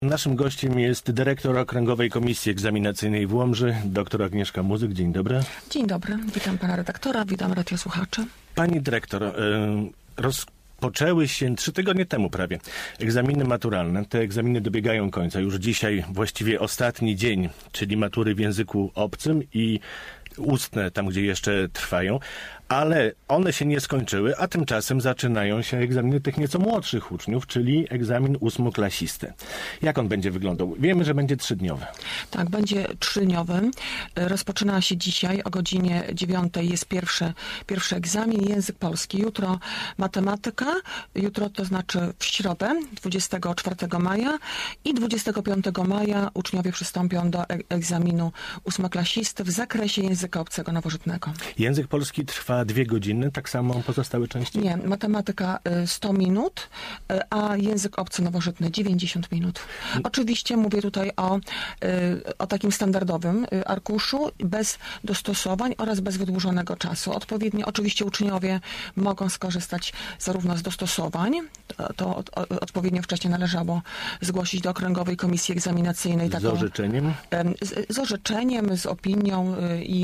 Naszym gościem jest dyrektor Okręgowej Komisji Egzaminacyjnej w Łomży, dr Agnieszka Muzyk. Dzień dobry. Dzień dobry, witam pana redaktora, witam radiosłuchaczy. Pani dyrektor, rozpoczęły się 3 tygodnie temu prawie egzaminy maturalne. Te egzaminy dobiegają końca. Już dzisiaj właściwie ostatni dzień, czyli matury w języku obcym i ustne, tam gdzie jeszcze trwają, ale one się nie skończyły, a tymczasem zaczynają się egzaminy tych nieco młodszych uczniów, czyli egzamin ósmoklasisty. Jak on będzie wyglądał? Wiemy, że będzie 3-dniowy. Tak, będzie 3-dniowy. Rozpoczyna się dzisiaj o godzinie 9 jest pierwszy egzamin, język polski. Jutro matematyka, jutro to znaczy w środę, 24 maja i 25 maja uczniowie przystąpią do egzaminu ósmoklasisty w zakresie języka obcego nowożytnego. Język polski trwa 2 godziny, tak samo pozostałe części? Nie, matematyka 100 minut, a język obcy nowożytny 90 minut. Oczywiście mówię tutaj o takim standardowym arkuszu, bez dostosowań oraz bez wydłużonego czasu. Odpowiednio oczywiście uczniowie mogą skorzystać zarówno z dostosowań, to odpowiednio wcześniej należało zgłosić do Okręgowej Komisji Egzaminacyjnej. Z orzeczeniem? Z orzeczeniem, z opinią i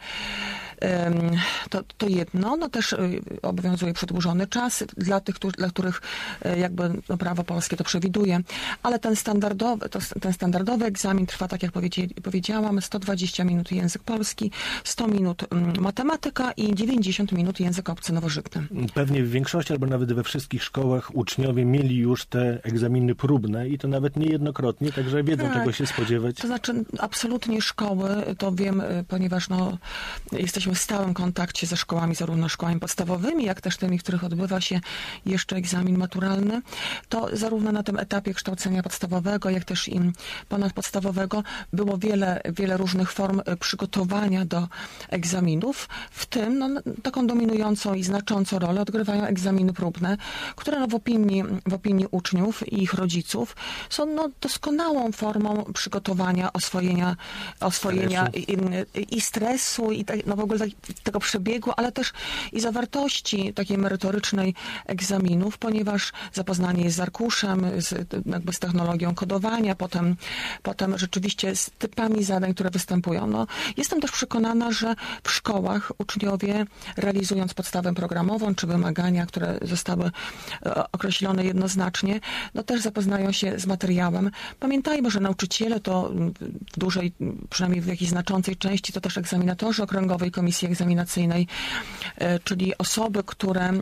to jedno, no też obowiązuje przedłużony czas dla tych, dla których jakby prawo polskie to przewiduje, ale ten standardowy egzamin trwa, tak jak powiedziałam, 120 minut język polski, 100 minut matematyka i 90 minut język obcy nowożytny. Pewnie w większości albo nawet we wszystkich szkołach uczniowie mieli już te egzaminy próbne i to nawet niejednokrotnie, także wiedzą, tak, czego się spodziewać. To znaczy absolutnie szkoły, to wiem, ponieważ jesteśmy w stałym kontakcie ze szkołami, zarówno szkołami podstawowymi, jak też tymi, w których odbywa się jeszcze egzamin maturalny, to zarówno na tym etapie kształcenia podstawowego, jak też i ponadpodstawowego było wiele różnych form przygotowania do egzaminów, w tym taką dominującą i znaczącą rolę odgrywają egzaminy próbne, które w opinii uczniów i ich rodziców są doskonałą formą przygotowania, oswojenia i stresu, i w ogóle tego przebiegu, ale też i zawartości takiej merytorycznej egzaminów, ponieważ zapoznanie jest z arkuszem, z technologią kodowania, potem rzeczywiście z typami zadań, które występują. Jestem też przekonana, że w szkołach uczniowie, realizując podstawę programową, czy wymagania, które zostały określone jednoznacznie, też zapoznają się z materiałem. Pamiętajmy, że nauczyciele to w dużej, przynajmniej w jakiejś znaczącej części, to też egzaminatorzy Okręgowej Komisji Egzaminacyjnej, czyli osoby, które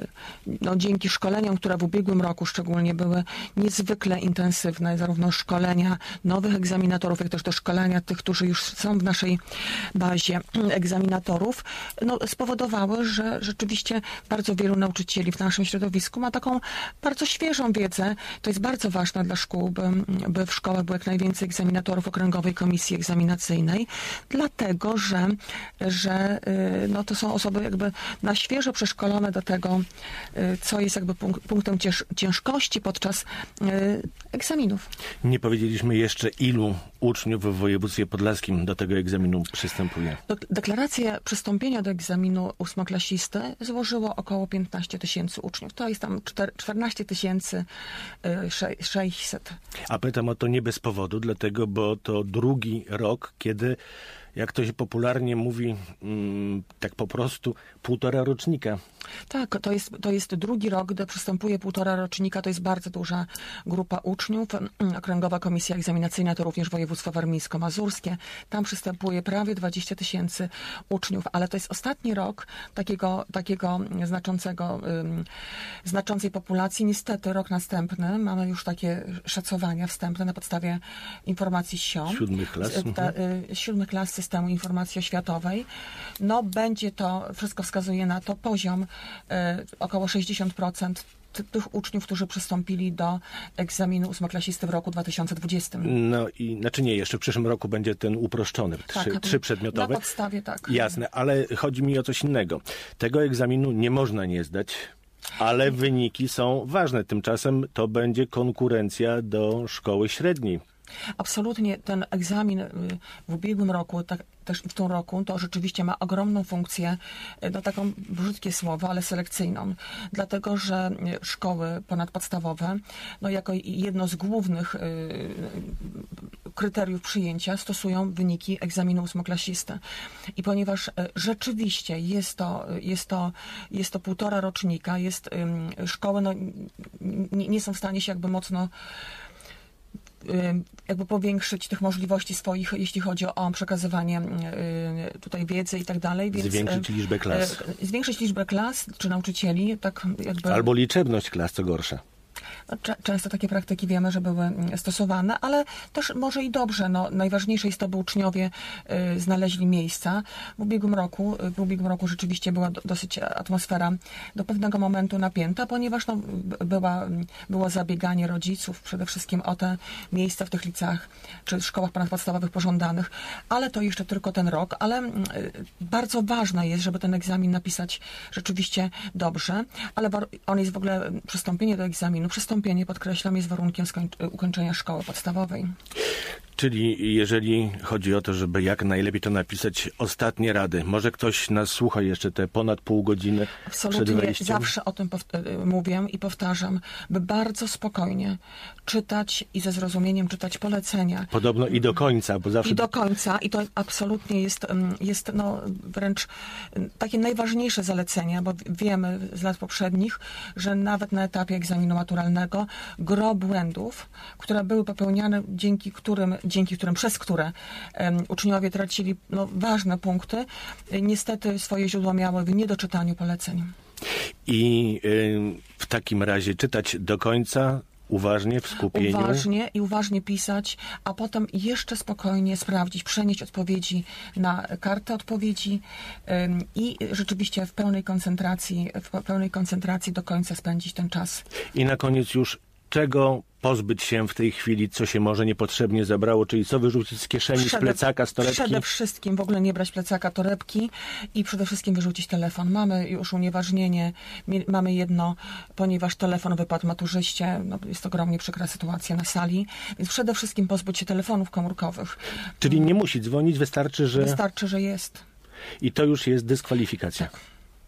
dzięki szkoleniom, które w ubiegłym roku szczególnie były niezwykle intensywne, zarówno szkolenia nowych egzaminatorów, jak też do szkolenia tych, którzy już są w naszej bazie egzaminatorów, spowodowały, że rzeczywiście bardzo wielu nauczycieli w naszym środowisku ma taką bardzo świeżą wiedzę. To jest bardzo ważne dla szkół, by w szkołach było jak najwięcej egzaminatorów Okręgowej Komisji Egzaminacyjnej, dlatego, że to są osoby jakby na świeżo przeszkolone do tego, co jest jakby punktem ciężkości podczas egzaminów. Nie powiedzieliśmy jeszcze, ilu uczniów w województwie podlaskim do tego egzaminu przystępuje. Deklarację przystąpienia do egzaminu ósmoklasisty złożyło około 15 000 uczniów. To jest tam 14 600. A pytam o to nie bez powodu, dlatego, bo to drugi rok, kiedy, jak to się popularnie mówi, tak po prostu, 1,5 rocznika. Tak, to jest drugi rok, gdy przystępuje 1,5 rocznika. To jest bardzo duża grupa uczniów. Okręgowa Komisja Egzaminacyjna to również województwo warmińsko-mazurskie. Tam przystępuje prawie 20 000 uczniów, ale to jest ostatni rok takiego znaczącej populacji. Niestety rok następny, mamy już takie szacowania wstępne na podstawie informacji SIO. 7 klas. 7 klas systemu informacji oświatowej. Będzie to, wszystko wskazuje na to, poziom około 60% tych uczniów, którzy przystąpili do egzaminu ósmoklasisty w roku 2020. Jeszcze w przyszłym roku będzie ten uproszczony, trzyprzedmiotowy. Na podstawie, tak. Jasne, ale chodzi mi o coś innego. Tego egzaminu nie można nie zdać, ale wyniki są ważne. Tymczasem to będzie konkurencja do szkoły średniej. Absolutnie ten egzamin w ubiegłym roku, tak też i w tym roku, to rzeczywiście ma ogromną funkcję, no taką brzydkie słowo, ale selekcyjną. Dlatego, że szkoły ponadpodstawowe, no jako jedno z głównych kryteriów przyjęcia stosują wyniki egzaminu ósmoklasisty. I ponieważ rzeczywiście jest to półtora rocznika, szkoły no, nie są w stanie się jakby mocno powiększyć tych możliwości swoich, jeśli chodzi o przekazywanie tutaj wiedzy i tak dalej. Więc, zwiększyć liczbę klas. Zwiększyć liczbę klas czy nauczycieli, tak jakby... Albo liczebność klas, co gorsza. Często takie praktyki wiemy, że były stosowane, ale też może i dobrze. No, najważniejsze jest to, by uczniowie znaleźli miejsca. W ubiegłym roku rzeczywiście była dosyć atmosfera do pewnego momentu napięta, ponieważ no, było zabieganie rodziców przede wszystkim o te miejsca w tych liceach czy szkołach ponadpodstawowych pożądanych, ale to jeszcze tylko ten rok, ale bardzo ważne jest, żeby ten egzamin napisać rzeczywiście dobrze, ale on jest w ogóle, przystąpienie do egzaminu, podkreślam, jest warunkiem ukończenia szkoły podstawowej. Czyli jeżeli chodzi o to, żeby jak najlepiej to napisać, ostatnie rady. Może ktoś nas słucha jeszcze te ponad pół godziny przed wejściem? Absolutnie, zawsze o tym mówię i powtarzam, by bardzo spokojnie czytać i ze zrozumieniem czytać polecenia. Podobno i do końca, bo zawsze... I do końca, i to absolutnie jest no, wręcz takie najważniejsze zalecenia, bo wiemy z lat poprzednich, że nawet na etapie egzaminu maturalnego gro błędów, które były popełniane, przez które uczniowie tracili no, ważne punkty, niestety swoje źródła miały w niedoczytaniu poleceń. I w takim razie czytać do końca, uważnie, w skupieniu. Uważnie pisać, a potem jeszcze spokojnie sprawdzić, przenieść odpowiedzi na kartę odpowiedzi i rzeczywiście w pełnej koncentracji do końca spędzić ten czas. I na koniec już czego pozbyć się w tej chwili, co się może niepotrzebnie zabrało, czyli co wyrzucić z kieszeni, z plecaka, z torebki? Przede wszystkim w ogóle nie brać plecaka, torebki i przede wszystkim wyrzucić telefon. Mamy już unieważnienie, mamy jedno, ponieważ telefon wypadł maturzyście, no jest ogromnie przykra sytuacja na sali, więc przede wszystkim pozbyć się telefonów komórkowych. Czyli nie musi dzwonić, wystarczy, że jest. I to już jest dyskwalifikacja. Tak.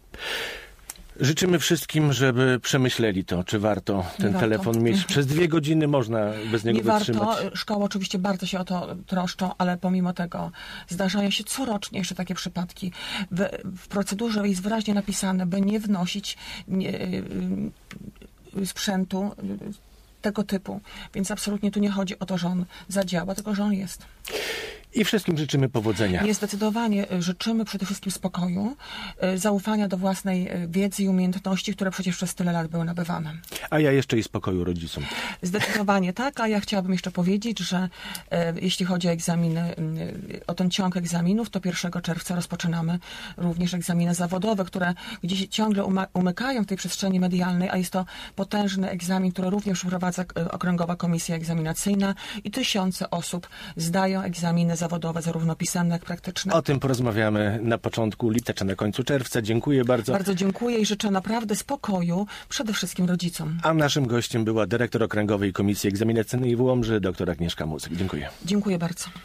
Życzymy wszystkim, żeby przemyśleli to, czy warto ten telefon mieć. Przez 2 godziny można bez niego wytrzymać. Nie warto. Szkoły oczywiście bardzo się o to troszczą, ale pomimo tego zdarzają się corocznie jeszcze takie przypadki. W procedurze jest wyraźnie napisane, by nie wnosić sprzętu tego typu. Więc absolutnie tu nie chodzi o to, że on zadziała, tylko że on jest. I wszystkim życzymy powodzenia. Zdecydowanie życzymy przede wszystkim spokoju, zaufania do własnej wiedzy i umiejętności, które przecież przez tyle lat były nabywane. A ja jeszcze i spokoju rodzicom. Zdecydowanie tak, a ja chciałabym jeszcze powiedzieć, że jeśli chodzi o egzaminy, o ten ciąg egzaminów, to 1 czerwca rozpoczynamy również egzaminy zawodowe, które gdzieś ciągle umykają w tej przestrzeni medialnej, a jest to potężny egzamin, który również przeprowadza Okręgowa Komisja Egzaminacyjna i tysiące osób zdają egzaminy zawodowe, zarówno pisemne, jak praktyczne. O tym porozmawiamy na początku lipca czy na końcu czerwca. Dziękuję bardzo. Bardzo dziękuję i życzę naprawdę spokoju przede wszystkim rodzicom. A naszym gościem była dyrektor Okręgowej Komisji Egzaminacyjnej w Łomży, dr Agnieszka Muzyk. Dziękuję. Dziękuję bardzo.